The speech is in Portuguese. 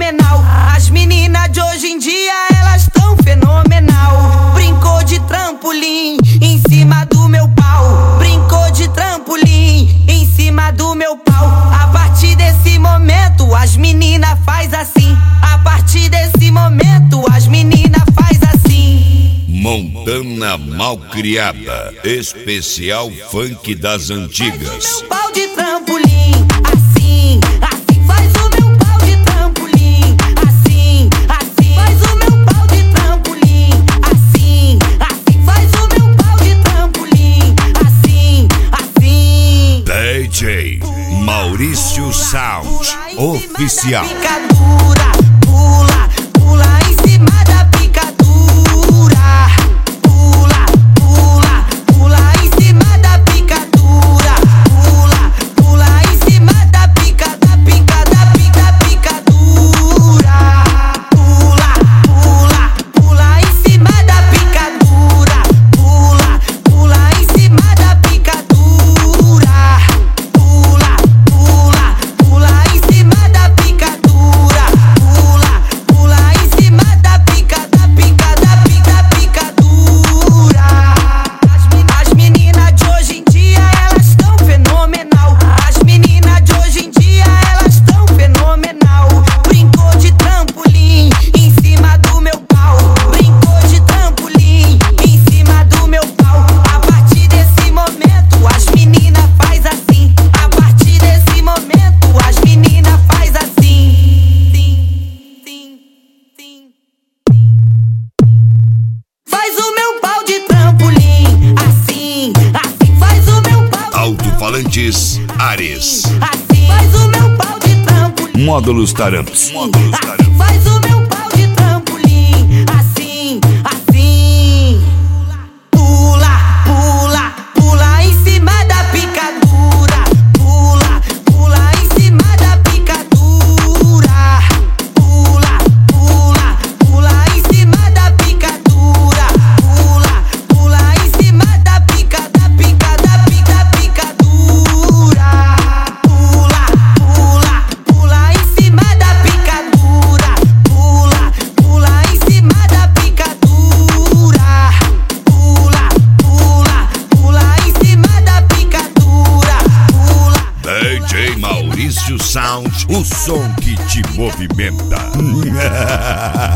fenomenal. As meninas de hoje em dia, elas tão fenomenal. Brincou de trampolim em cima do meu pau. Brincou de trampolim em cima do meu pau. A partir desse momento, as meninas faz assim. A partir desse momento, as meninas faz assim. Montana Malcriada, especial funk das antigas. Faz o meu pau de trampolim, assim, assim. Faz o meu pau de trampolim, assim, assim. Faz o meu pau de trampolim, assim, assim. Faz o meu pau de trampolim, assim, assim. DJ Maurício Sound Oficial. Picadura, pula, pula em cima da picadura. Pula, pula, pula em cima da picadura. Pula, pula em cima da pica, da pica, da pica, da picadura. Pula, pula, pula em cima da picadura. Pula, pula em cima da picadura. Pula, pula, pula em cima da picadura. Pula, pula em cima da pica, da pica, da pica, da picadura. As meninas de hoje em dia, elas tão fenomenal. As meninas de hoje em dia, elas tão fenomenal. Brincou de trampolim em cima do meu pau. Brincou de trampolim em cima do meu pau. A partir desse momento, as meninas faz assim. A partir desse momento, as meninas faz assim. Sim, sim, sim. Faz o meu pau de trampolim, assim, assim. Faz o meu pau de Alto-falantes Ares. assim. Faz o meu pau de trampolim. Módulos Taramps. Assim. Faz o meu pau de trampolim, assim, assim. Pula, pula, pula em cima da picadura. Pula, pula em cima da picadura. Pula, pula, pula em cima da picadura. Pula, pula em cima da pica, da pica, da pica, da picadura. Pula, pula, pula em cima da picadura. Pula, pula em cima da picadura. Pula, pula, pula em cima da picadura. Pula. DJ Maurício Sound, o som que te movimenta.